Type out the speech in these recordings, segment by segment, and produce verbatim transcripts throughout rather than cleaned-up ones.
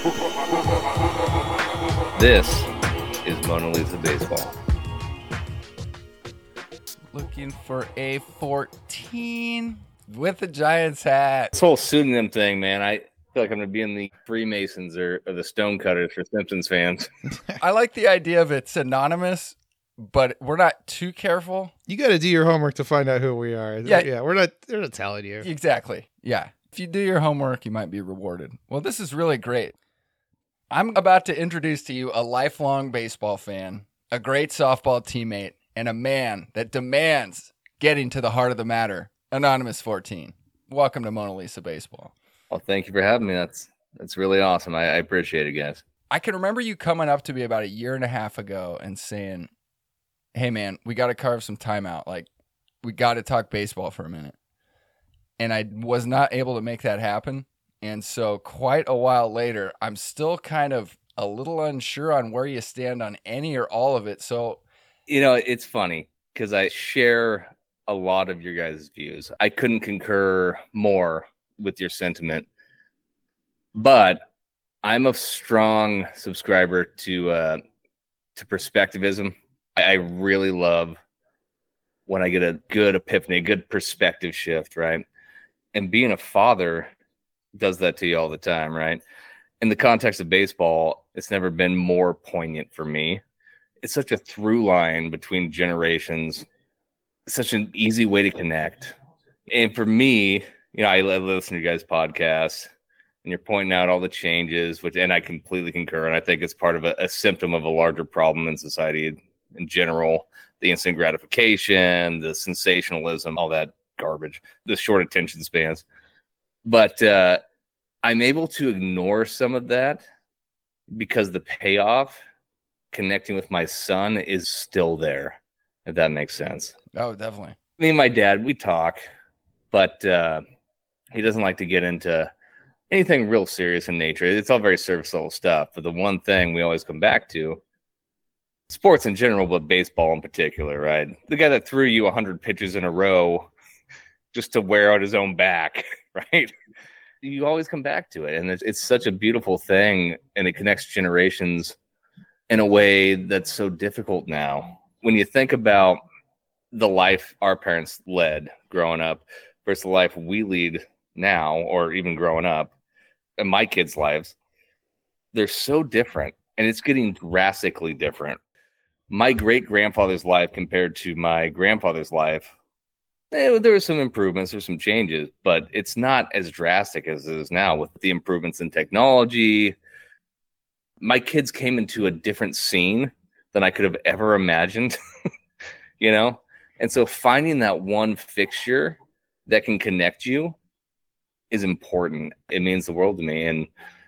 This is Mona Lisa Baseball. Looking for a fourteen with a Giants hat. This whole pseudonym thing, man, I feel like I'm going to be in the Freemasons or, or the Stonecutters for Simpsons fans. I like the idea of it's anonymous, but we're not too careful. You got to do your homework to find out who we are. Yeah. yeah, we're not. They're not telling you. Exactly. Yeah. If you do your homework, you might be rewarded. Well, this is really great. I'm about to introduce to you a lifelong baseball fan, a great softball teammate, and a man that demands getting to the heart of the matter. Anonymous fourteen. Welcome to Mona Lisa Baseball. Well, thank you for having me. That's that's really awesome. I, I appreciate it, guys. I can remember you coming up to me about a year and a half ago and saying, hey, man, we got to carve some time out. Like, we got to talk baseball for a minute. And I was not able to make that happen. And so quite a while later, I'm still kind of a little unsure on where you stand on any or all of it. So, you know, it's funny because I share a lot of your guys' views. I couldn't concur more with your sentiment, but I'm a strong subscriber to uh, to perspectivism. I, I really love when I get a good epiphany, a good perspective shift, right? And being a father does that to you all the time, right? In the context of baseball, it's never been more poignant for me. It's such a through line between generations. It's such an easy way to connect. And for me, you know, I listen to you guys' podcasts and you're pointing out all the changes, which, and I completely concur. And I think it's part of a, a symptom of a larger problem in society in general, the instant gratification, the sensationalism, all that garbage, the short attention spans. But uh, I'm able to ignore some of that because the payoff connecting with my son is still there, if that makes sense. oh, definitely. Me and my dad, we talk, but uh, he doesn't like to get into anything real serious in nature. It's all very surface level stuff. But the one thing we always come back to, sports in general, but baseball in particular, right? The guy that threw you one hundred pitches in a row just to wear out his own back, right? You always come back to it. And it's, it's such a beautiful thing, and it connects generations in a way that's so difficult now. When you think about the life our parents led growing up versus the life we lead now, or even growing up, and my kids' lives, they're so different, and it's getting drastically different. My great-grandfather's life compared to my grandfather's life, eh, there were some improvements, there's some changes, but it's not as drastic as it is now with the improvements in technology. My kids came into a different scene than I could have ever imagined, you know? And so finding that one fixture that can connect you is important. It means the world to me. And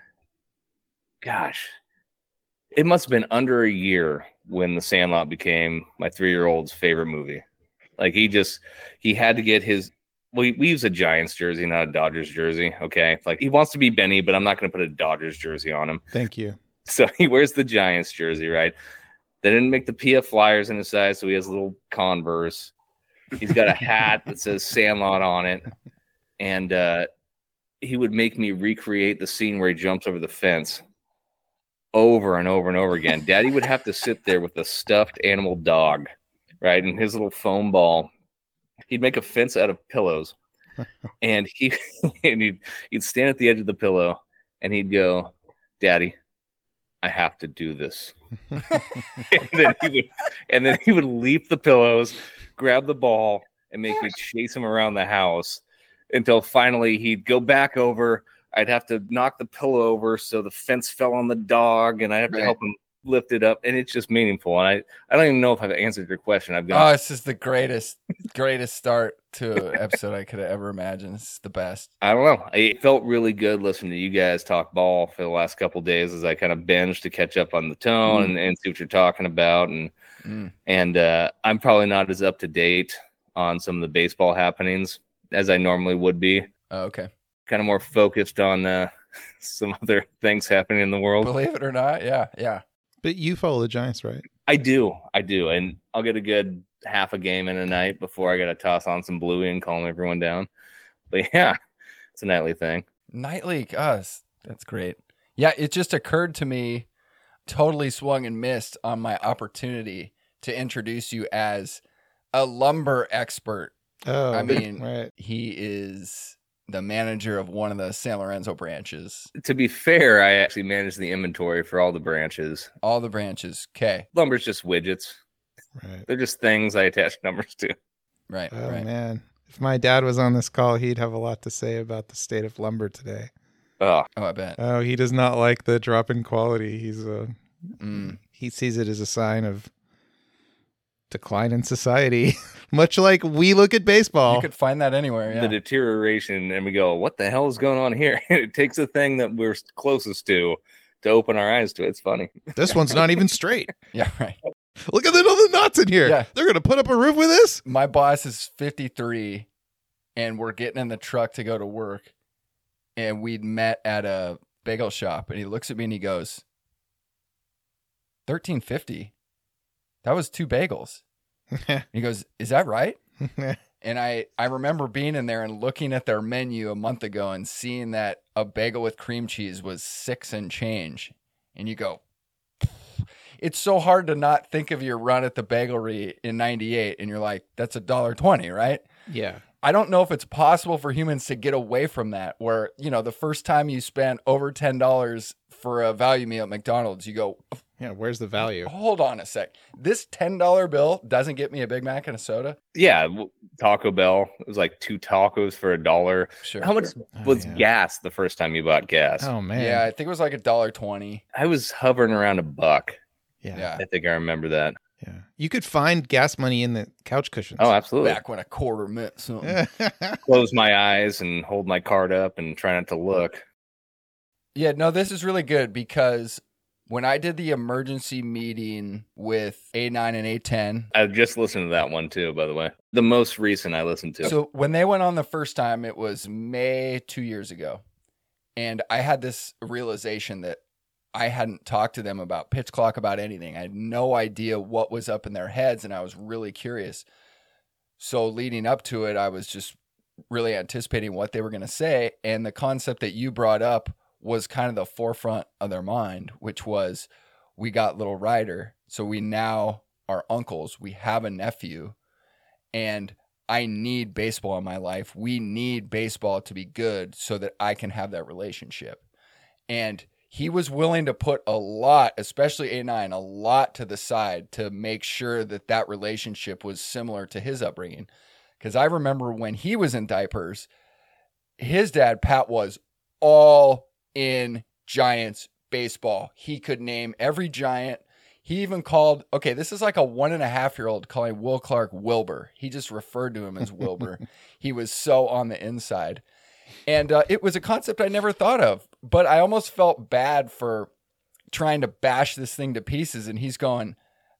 gosh, it must have been under a year when The Sandlot became my three-year-old's favorite movie. Like he just, he had to get his, well, we, we use a Giants jersey, not a Dodgers jersey. Okay. Like he wants to be Benny, but I'm not going to put a Dodgers jersey on him. Thank you. So he wears the Giants jersey, right? They didn't make the P F Flyers in his size, so he has a little Converse. He's got a hat that says Sandlot on it. And uh, he would make me recreate the scene where he jumps over the fence over and over and over again. Daddy would have to sit there with a stuffed animal dog, right? And his little foam ball. He'd make a fence out of pillows. And, he, and he'd, he'd stand at the edge of the pillow, and he'd go, Daddy, I have to do this. and, then he would, and then he would leap the pillows, grab the ball, and make me chase him around the house until finally he'd go back over. I'd have to knock the pillow over so the fence fell on the dog, and I have to Right. help him lift it up. And it's just meaningful. And I, I don't even know if I've answered your question. I've gone. Oh, this is the greatest, greatest start to an episode I could have ever imagined. It's the best. I don't know. It felt really good listening to you guys talk ball for the last couple of days as I kind of binged to catch up on the tone mm. and, and see what you're talking about. And mm. and uh, I'm probably not as up to date on some of the baseball happenings as I normally would be. Oh, okay. Kind of more focused on uh, some other things happening in the world. Believe it or not, yeah, yeah. But you follow the Giants, right? I do, I do, and I'll get a good half a game in a night before I got to toss on some Bluey and calm everyone down. But yeah, it's a nightly thing. Nightly, us. That's great. Yeah, it just occurred to me, totally swung and missed on my opportunity to introduce you as a lumber expert. Oh, I mean, right. he is the manager of one of the San Lorenzo branches. To be fair, I actually manage the inventory for all the branches. All the branches. Okay. Lumber's just widgets. Right. They're just things I attach numbers to. Right. Oh, right. man. If my dad was on this call, he'd have a lot to say about the state of lumber today. Oh, Oh, I bet. Oh, he does not like the drop in quality. He's a, Mm. he sees it as a sign of decline in society, much like we look at baseball. You could find that anywhere. the Yeah. deterioration, and we go, what the hell is going on here? It takes a thing that we're closest to to open our eyes to it. It's funny. This one's not even straight. Yeah. Right. Look at the, all the knots in here. Yeah. They're going to put up a roof with this? My boss is fifty-three, and we're getting in the truck to go to work, and we'd met at a bagel shop, and he looks at me and he goes, thirteen fifty. That was two bagels. He goes, is that right? And I, I remember being in there and looking at their menu a month ago and seeing that a bagel with cream cheese was six and change. And you go, it's so hard to not think of your run at the bagelry in ninety-eight. And you're like, that's a dollar twenty, right? Yeah. I don't know if it's possible for humans to get away from that, where, you know, the first time you spent over ten dollars for a value meal at McDonald's, you go, Yeah. Where's the value? hold on a sec. This ten dollar bill doesn't get me a Big Mac and a soda? Yeah, w- Taco Bell. It was like two tacos for a dollar. Sure. How much Oh, was yeah. gas the first time you bought gas? Oh, man. Yeah, I think it was like a dollar twenty. I was hovering around a buck. Yeah. Yeah. I think I remember that. Yeah. You could find gas money in the couch cushions. Oh, absolutely. Back when a quarter meant something. Close my eyes and hold my card up and try not to look. Yeah, no, this is really good because when I did the emergency meeting with A nine and A ten, I just listened to that one too, by the way. The most recent I listened to. so when they went on the first time, it was May two years ago. And I had this realization that I hadn't talked to them about pitch clock, about anything. I had no idea what was up in their heads, and I was really curious. So leading up to it, I was just really anticipating what they were going to say. And the concept that you brought up was kind of the forefront of their mind, which was we got little Ryder. So we now are uncles. We have a nephew. And I need baseball in my life. We need baseball to be good so that I can have that relationship. And he was willing to put a lot, especially A nine, a lot to the side to make sure that that relationship was similar to his upbringing. Because I remember when he was in diapers, his dad, Pat, was all in Giants baseball. He could name every Giant. He even called, okay, this is like a one and a half year old calling Will Clark Wilbur. He just referred to him as Wilbur. He was so on the inside. And uh, it was a concept I never thought of, but I almost felt bad for trying to bash this thing to pieces. And he's going,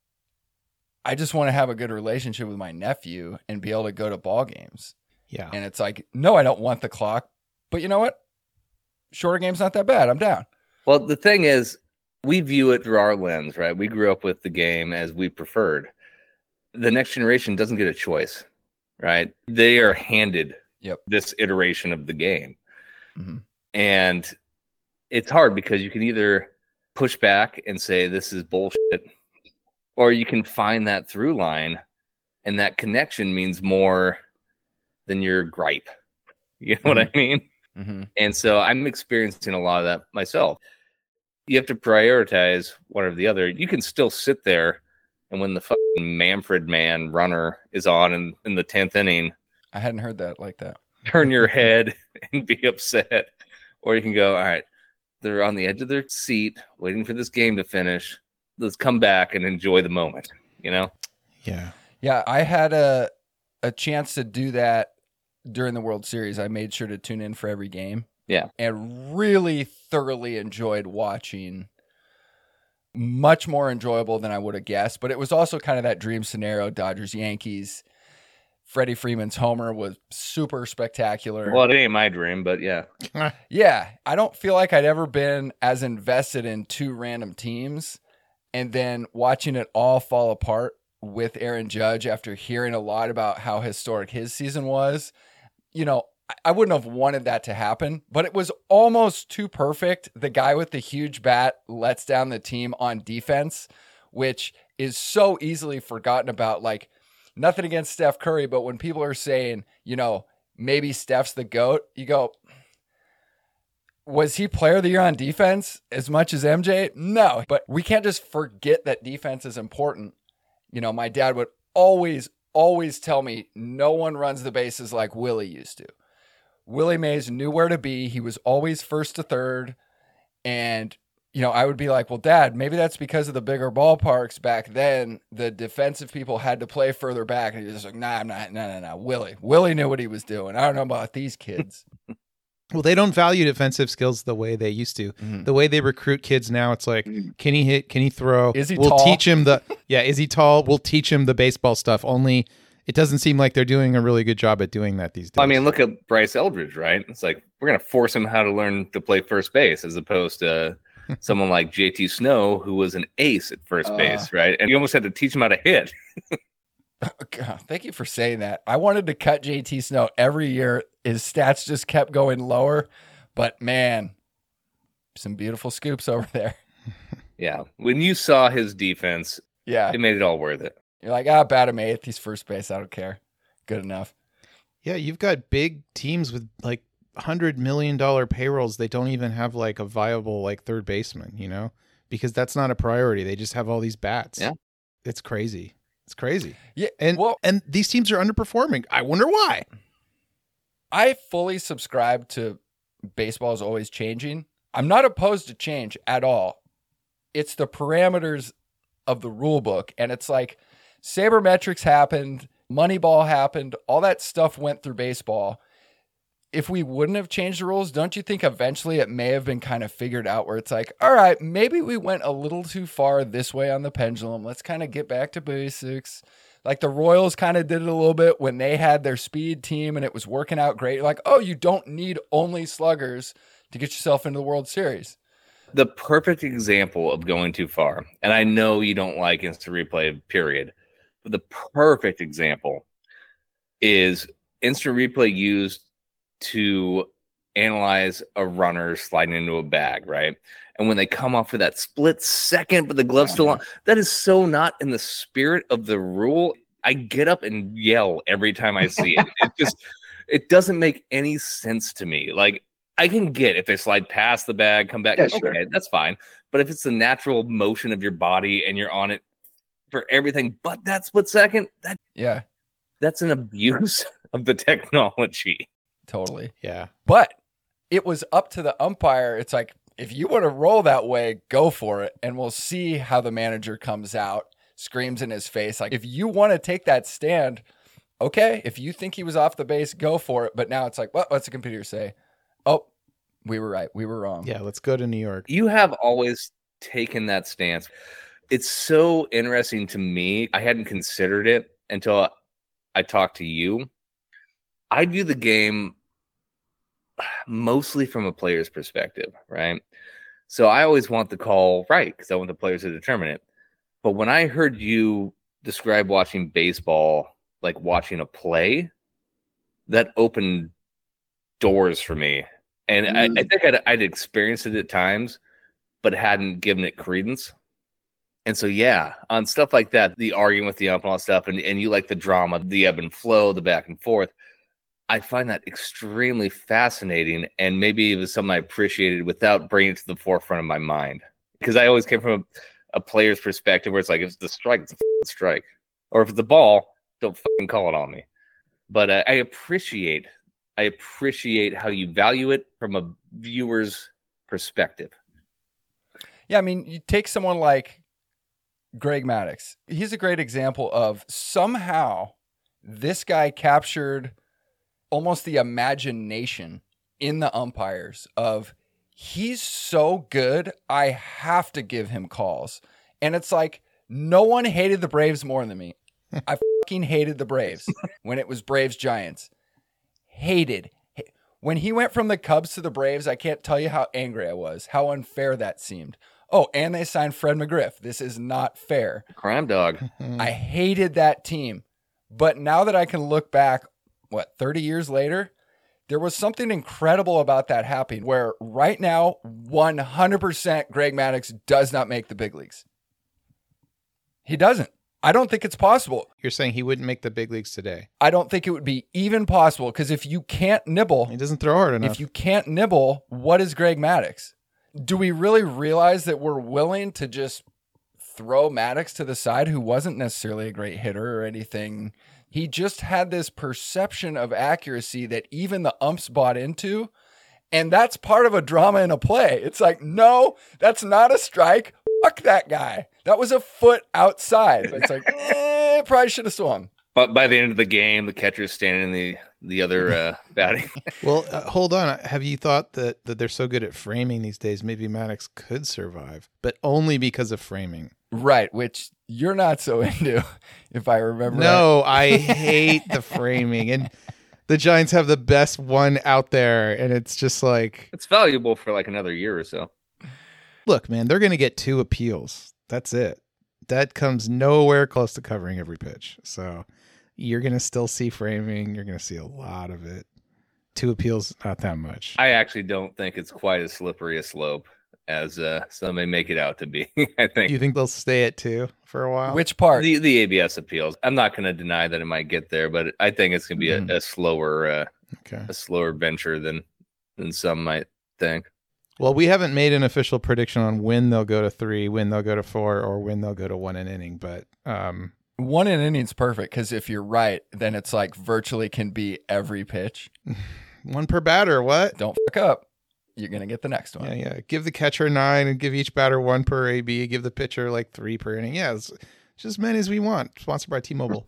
I just want to have a good relationship with my nephew and be able to go to ball games. Yeah. And it's like, no, I don't want the clock, but you know what? Shorter game's not that bad. I'm down. Well, the thing is, we view it through our lens, right? We grew up with the game as we preferred. The next generation doesn't get a choice, right? They are handed Yep. this iteration of the game. Mm-hmm. And it's hard because you can either push back and say this is bullshit, or you can find that through line, and that connection means more than your gripe. You know Mm-hmm. what I mean? Mm-hmm. And so I'm experiencing a lot of that myself. You have to prioritize one or the other. You can still sit there, and when the fucking Manfred man runner is on in, in the tenth inning, I hadn't heard that like that. turn your head and be upset. Or you can go, all right, they're on the edge of their seat waiting for this game to finish. Let's come back and enjoy the moment, you know? Yeah. Yeah, I had a a chance to do that during the World Series. I made sure to tune in for every game. Yeah. And really thoroughly enjoyed watching. Much more enjoyable than I would have guessed, but it was also kind of that dream scenario, Dodgers, Yankees. Freddie Freeman's homer was super spectacular. Well, it ain't my dream, but yeah. Yeah, I don't feel like I'd ever been as invested in two random teams, and then watching it all fall apart with Aaron Judge after hearing a lot about how historic his season was. You know, I wouldn't have wanted that to happen, but it was almost too perfect. The guy with the huge bat lets down the team on defense, which is so easily forgotten about. Like, nothing against Steph Curry, but when people are saying, you know, maybe Steph's the GOAT, you go, was he player of the year on defense as much as M J? No, but we can't just forget that defense is important. You know, my dad would always, always tell me no one runs the bases like Willie used to. Willie Mays knew where to be. He was always first to third. And, you know, I would be like, well, Dad, maybe that's because of the bigger ballparks back then. The defensive people had to play further back. And he was like, nah, I'm not, no, no, no. Willie. Willie knew what he was doing. I don't know about these kids. Well, they don't value defensive skills the way they used to. Mm-hmm. The way they recruit kids now, it's like, can he hit? Can he throw? Is he we'll tall? teach him the, yeah, is he tall? We'll teach him the baseball stuff. Only it doesn't seem like they're doing a really good job at doing that these days. I mean, look at Bryce Eldridge, right? It's like, we're going to force him how to learn to play first base as opposed to someone like J T Snow, who was an ace at first uh, base, right? And you almost had to teach him how to hit. God, thank you for saying that. I wanted to cut J T Snow every year. His stats just kept going lower. But, man, some beautiful scoops over there. Yeah. When you saw his defense, yeah, it made it all worth it. You're like, ah, bat him eighth. He's first base. I don't care. Good enough. Yeah, you've got big teams with, like, one hundred million dollars payrolls. They don't even have, like, a viable, like, third baseman, you know? Because that's not a priority. They just have all these bats. Yeah. It's crazy. It's crazy. Yeah, and well, and these teams are underperforming. I wonder why. I fully subscribe to baseball is always changing. I'm not opposed to change at all. It's the parameters of the rule book. And it's like sabermetrics happened, Moneyball happened, all that stuff went through baseball. If we wouldn't have changed the rules, don't you think eventually it may have been kind of figured out where it's like, all right, maybe we went a little too far this way on the pendulum. Let's kind of get back to basics. Like the Royals kind of did it a little bit when they had their speed team and it was working out great. Like, oh, you don't need only sluggers to get yourself into the World Series. The perfect example of going too far, and I know you don't like instant replay, period, but the perfect example is instant replay used to analyze a runner sliding into a bag, right? And when they come off for that split second, but the glove's still on, that is so not in the spirit of the rule. I get up and yell every time I see it. It just, it doesn't make any sense to me. Like, I can get if they slide past the bag, come back, yeah, okay, sure. That's fine. But if it's the natural motion of your body and you're on it for everything but that split second, that yeah, that's an abuse of the technology. Totally. Yeah. But it was up to the umpire. It's like, if you want to roll that way, go for it. And we'll see how the manager comes out, screams in his face. Like, if you want to take that stand, okay. If you think he was off the base, go for it. But now it's like, well, what's the computer say? Oh, we were right. We were wrong. Yeah, let's go to New York. You have always taken that stance. It's so interesting to me. I hadn't considered it until I talked to you. I view the game mostly from a player's perspective, right? So I always want the call right because I want the players to determine it. But when I heard you describe watching baseball like watching a play, that opened doors for me. And mm. I, I think I'd, I'd experienced it at times, but hadn't given it credence. And so, yeah, on stuff like that, the arguing with the ump and all that stuff, and, and you like the drama, the ebb and flow, the back and forth, I find that extremely fascinating, and maybe it was something I appreciated without bringing it to the forefront of my mind. Because I always came from a, a player's perspective where it's like, if it's the strike, it's a f- strike. Or if it's the ball, don't fucking call it on me. But uh, I appreciate, I appreciate how you value it from a viewer's perspective. Yeah, I mean, you take someone like Greg Maddux. He's a great example of somehow this guy captured almost the imagination in the umpires of he's so good, I have to give him calls. And it's like, no one hated the Braves more than me. I fucking hated the Braves when it was Braves Giants. Hated. When he went from the Cubs to the Braves, I can't tell you how angry I was, how unfair that seemed. Oh, and they signed Fred McGriff. This is not fair. Crime dog. I hated that team. But now that I can look back, what, thirty years later, There was something incredible about that happening where right now, one hundred percent Greg Maddux does not make the big leagues. He doesn't. I don't think it's possible. You're saying he wouldn't make the big leagues today? I don't think it would be even possible because if you can't nibble, he doesn't throw hard enough. If you can't nibble, what is Greg Maddux? Do we really realize that we're willing to just throw Maddux to the side, who wasn't necessarily a great hitter or anything? He just had this perception of accuracy that even the umps bought into. And that's part of a drama in a play. It's like, no, that's not a strike. Fuck that guy. That was a foot outside. It's like, eh, probably should have swung. But by the end of the game, the catcher's standing in the, the other uh, batting. Well, uh, hold on. Have you thought that, that they're so good at framing these days, maybe Maddux could survive, but only because of framing? Right, which you're not so into, if I remember No, right. I hate the framing. And the Giants have the best one out there, and it's just like... It's valuable for like another year or so. Look, man, they're going to get two appeals. That's it. That comes nowhere close to covering every pitch. So you're going to still see framing. You're going to see a lot of it. Two appeals, not that much. I actually don't think it's quite as slippery a slope as uh, some may make it out to be. I think. Do you think they'll stay at two for a while? Which part? The the A B S appeals. I'm not going to deny that it might get there, but I think it's going to be Mm. a, a slower, uh, Okay. a slower venture than than some might think. Well, we haven't made an official prediction on when they'll go to three, when they'll go to four, or when they'll go to one an inning. But um, one in inning's perfect because if you're right, then it's like virtually can be every pitch. one per batter. What? Don't fuck up. You're going to get the next one. Yeah, yeah. Give the catcher nine and give each batter one per A B. Give the pitcher like three per inning. Yeah, it's just as many as we want. Sponsored by T-Mobile.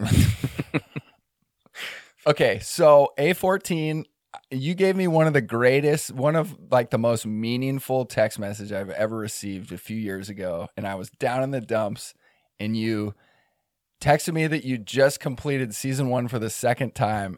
Okay, so A fourteen, you gave me one of the greatest, one of like the most meaningful text message I've ever received a few years ago. And I was down in the dumps and you texted me that you just completed season one for the second time.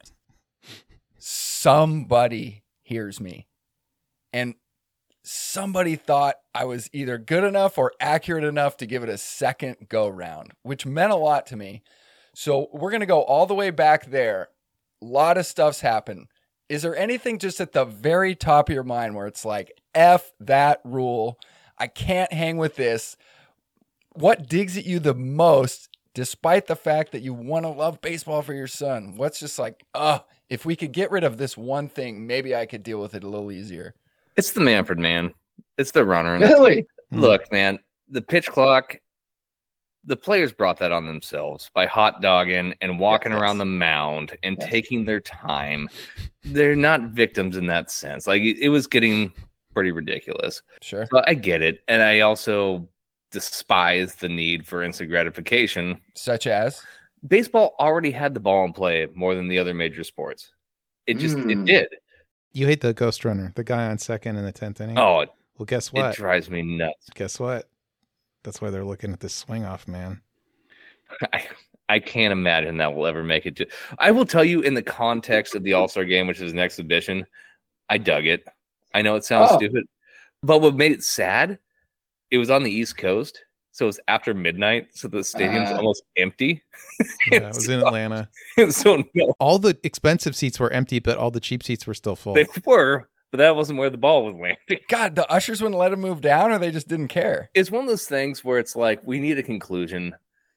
Somebody hears me. And somebody thought I was either good enough or accurate enough to give it a second go round, which meant a lot to me. So we're going to go all the way back there. A lot of stuff's happened. Is there anything just at the very top of your mind where it's like, F that rule, I can't hang with this? What digs at you the most, despite the fact that you want to love baseball for your son? What's just like, oh, if we could get rid of this one thing, maybe I could deal with it a little easier. It's the Manfred man. It's the runner. And Really? Look, man, the pitch clock, the players brought that on themselves by hot dogging and walking Yes. around the mound and Yes. taking their time. They're not victims in that sense. Like it, it was getting pretty ridiculous. Sure. So I get it. And I also despise the need for instant gratification. Such as? Baseball already had the ball in play more than the other major sports. It just, it Mm. did. You hate the ghost runner, the guy on second in the tenth inning. Oh, it, well, guess it what? drives me nuts. Guess what? That's why they're looking at this swing off, man. I, I can't imagine that will ever make it to. I will tell you, in the context of the All-Star game, which is an exhibition, I dug it. I know it sounds Oh. stupid, but what made it sad, it was on the East Coast, so it was after midnight, so the stadium's Uh. almost empty. Yeah, it was in Atlanta. And so no, All the expensive seats were empty, but all the cheap seats were still full. they were, but that wasn't where the ball was landing. God, the ushers wouldn't let him move down or they just didn't care. It's one of those things where it's like, we need a conclusion.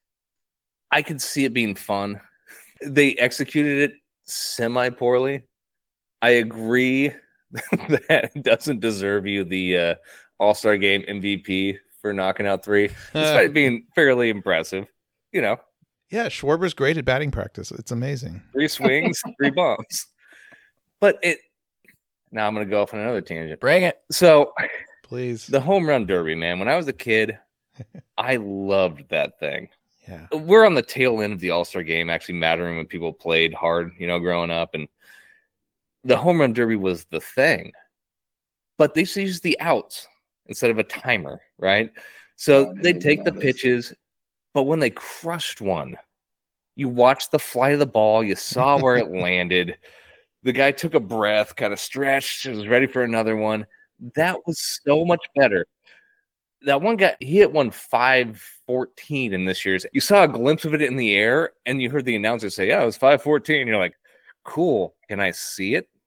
I could see it being fun. They executed it semi poorly. I agree that it doesn't deserve you the uh, All-Star Game M V P for knocking out three, despite it being fairly impressive. You know, Yeah, Schwarber's great at batting practice. It's amazing. three swings, three bombs. But it. Now I'm going to go off on another tangent. Bring it. So Please. the home run derby, man. When I was a kid, I loved that thing. Yeah. We're on the tail end of the All-Star game actually mattering when people played hard, you know, growing up. And the home run derby was the thing. But they used to use the outs instead of a timer, right? So Oh, I they'd didn't take know the this. pitches, but when they crushed one, you watched the flight of the ball, you saw where it landed. The guy took a breath, kind of stretched, was ready for another one. That was so much better. That one guy, he hit one five fourteen in this year's. You saw a glimpse of it in the air, and you heard the announcer say, yeah, it was five fourteen. You're like, cool. Can I see it?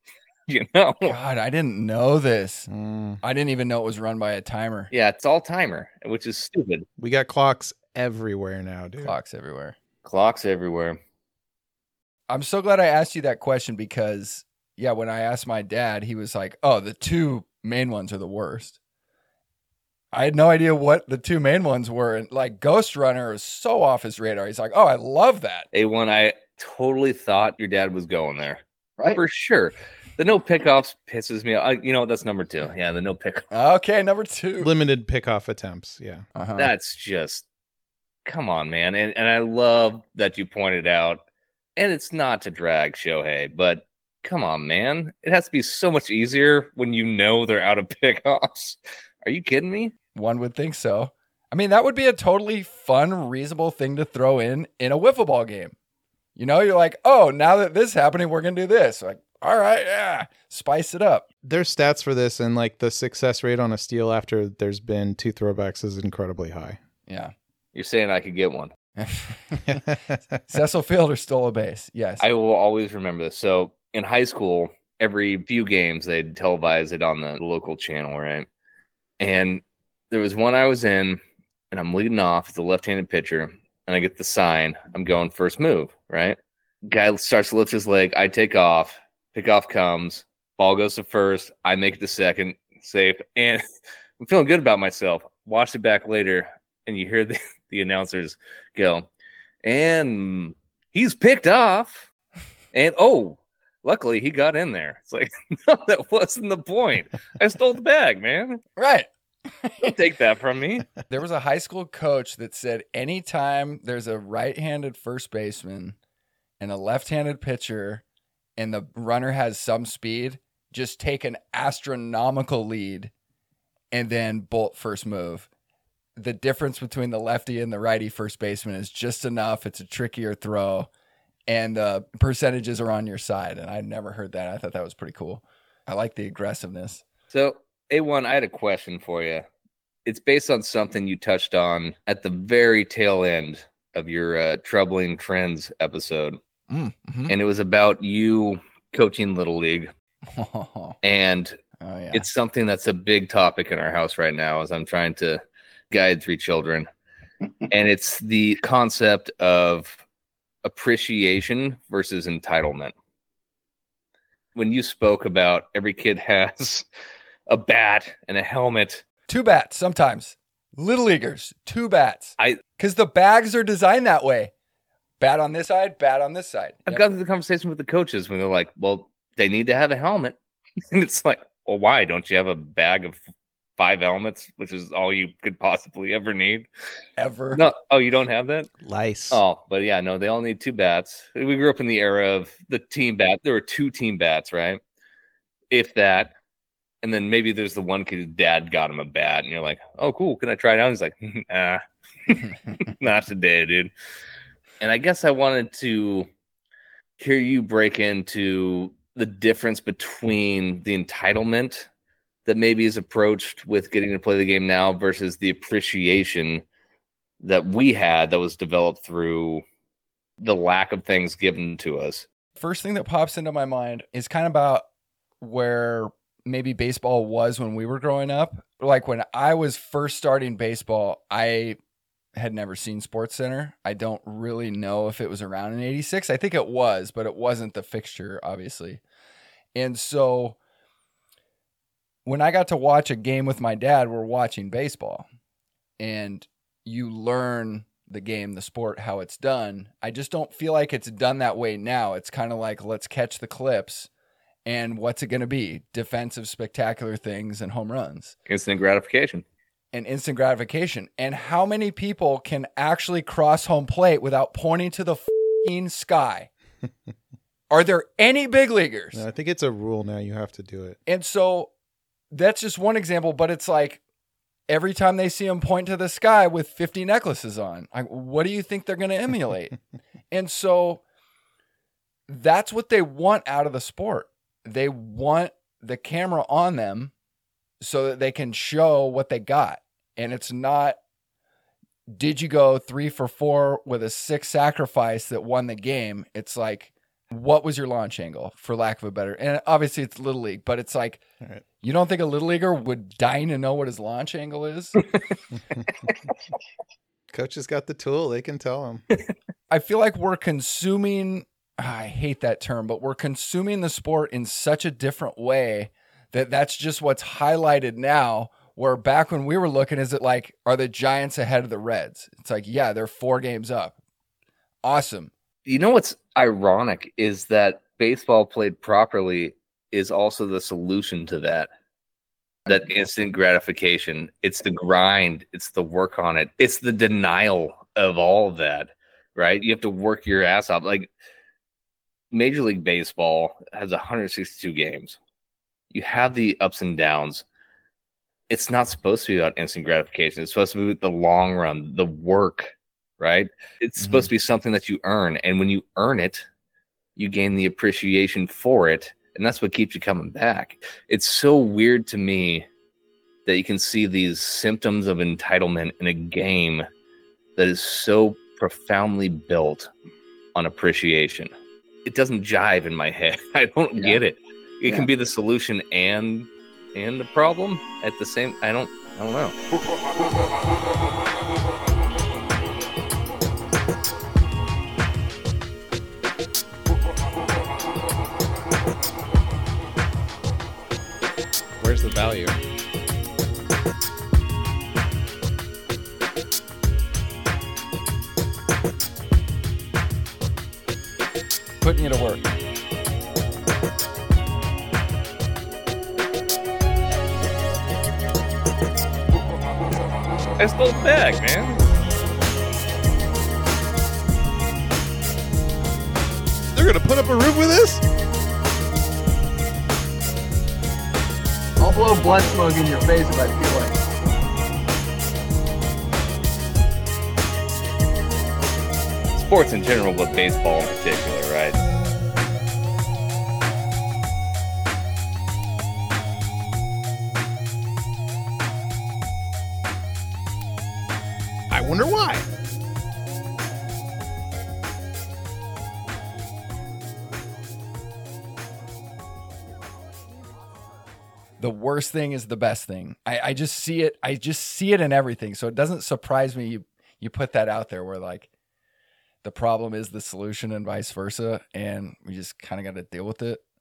You know? God, I didn't know this. Mm. I didn't even know it was run by a timer. Yeah, it's all timer, which is stupid. We got clocks everywhere now, dude. Clocks everywhere. Clocks everywhere. I'm so glad I asked you that question because, yeah, when I asked my dad, he was like, oh, the two main ones are the worst. I had no idea what the two main ones were. And like Ghost Runner is so off his radar. He's like, oh, I love that. A one, I totally thought your dad was going there. Right. For sure. The no pickoffs pisses me off. I, you know, that's number two. Yeah, the no pick. Okay, number two. Limited pickoff attempts. Yeah. Uh-huh. That's just, come on, man. And and I love that you pointed out, and it's not to drag Shohei, but come on, man. It has to be so much easier when you know they're out of pickoffs. Are you kidding me? One would think so. I mean, that would be a totally fun, reasonable thing to throw in in a wiffle ball game. You know, you're like, oh, now that this is happening, we're going to do this. Like, all right, yeah, spice it up. There's stats for this, and like the success rate on a steal after there's been two throwbacks is incredibly high. Yeah. You're saying I could get one. Cecil Fielder stole a base. Yes. I will always remember this. So in high school, every few games, they'd televise it on the local channel, right? And there was one I was in, and I'm leading off as a left-handed pitcher, and I get the sign. I'm going first move, right? Guy starts to lift his leg. I take off. Pickoff comes. Ball goes to first. I make it to second. Safe. And I'm feeling good about myself. Watch it back later, and you hear the, the announcers go, and he's picked off. And, oh, luckily he got in there. It's like, no, that wasn't the point. I stole the bag, man. Right. Don't take that from me. There was a high school coach that said anytime there's a right-handed first baseman and a left-handed pitcher and the runner has some speed, just take an astronomical lead and then bolt first move. The difference between the lefty and the righty first baseman is just enough. It's a trickier throw, and the percentages are on your side. And I'd never heard that. I thought that was pretty cool. I like the aggressiveness. So, A one, I had a question for you. It's based on something you touched on at the very tail end of your uh, Troubling Trends episode. Mm-hmm. And it was about you coaching Little League. Oh, And yeah. it's something that's a big topic in our house right now as I'm trying to guide three children. And it's the concept of appreciation versus entitlement. When you spoke about every kid has a bat and a helmet. Two bats sometimes. Little leaguers, two bats. I Because the bags are designed that way. Bat on this side, bat on this side. I've Yep. gotten to the conversation with the coaches when they're like, well, they need to have a helmet. And it's like, well, why? Don't you have a bag of five helmets, which is all you could possibly ever need? Ever. No. Oh, you don't have that? Lice. Oh, but yeah, no, they all need two bats. We grew up in the era of the team bat. There were two team bats, right? If that. And then maybe there's the one kid whose dad got him a bat, and you're like, oh, cool. Can I try it out? He's like, nah, not today, dude. And I guess I wanted to hear you break into the difference between the entitlement that maybe is approached with getting to play the game now versus the appreciation that we had that was developed through the lack of things given to us. First thing that pops into my mind is kind of about where maybe baseball was when we were growing up. Like when I was first starting baseball, I had never seen SportsCenter. I don't really know if it was around in eighty-six. I think it was, but it wasn't the fixture, obviously. And so when I got to watch a game with my dad, we're watching baseball. And you learn the game, the sport, how it's done. I just don't feel like it's done that way now. It's kind of like, let's catch the clips. And what's it going to be? Defensive, spectacular things and home runs. Instant gratification. And instant gratification. And how many people can actually cross home plate without pointing to the f***ing sky? Are there any big leaguers? No, I think it's a rule now. You have to do it. And so that's just one example, but it's like every time they see him point to the sky with fifty necklaces on, like, what do you think they're going to emulate? And so that's what they want out of the sport. They want the camera on them so that they can show what they got. And it's not, did you go three for four with a six sacrifice that won the game? It's like, what was your launch angle, for lack of a better, and obviously it's Little League, but it's like, All right. you don't think a Little Leaguer would dying to know what his launch angle is? Coach has got the tool. They can tell him. I feel like we're consuming, I hate that term, but we're consuming the sport in such a different way that that's just what's highlighted now, where back when we were looking, is it like, are the Giants ahead of the Reds? It's like, yeah, they're four games up. Awesome. You know what's ironic is that baseball played properly is also the solution to that. That instant gratification. It's the grind. It's the work on it. It's the denial of all of that, right? You have to work your ass off. Like Major League Baseball has one hundred sixty-two games. You have the ups and downs. It's not supposed to be about instant gratification. It's supposed to be the long run, the work, right? It's mm-hmm. supposed to be something that you earn. And when you earn it, you gain the appreciation for it. And that's what keeps you coming back. It's so weird to me that you can see these symptoms of entitlement in a game that is so profoundly built on appreciation. It doesn't jive in my head. I don't yeah. get it. It yeah. can be the solution and and the problem at the same. I don't. I don't know. Where's the value? Putting you to work. I stole it back, man. They're gonna put up a roof with this? I'll blow blood smoke in your face if I feel like. Sports in general, but baseball in particular, right? I wonder why. The worst thing is the best thing. I, I just see it. I just see it in everything. So it doesn't surprise me you you put that out there where like the problem is the solution and vice versa, and we just kind of got to deal with it.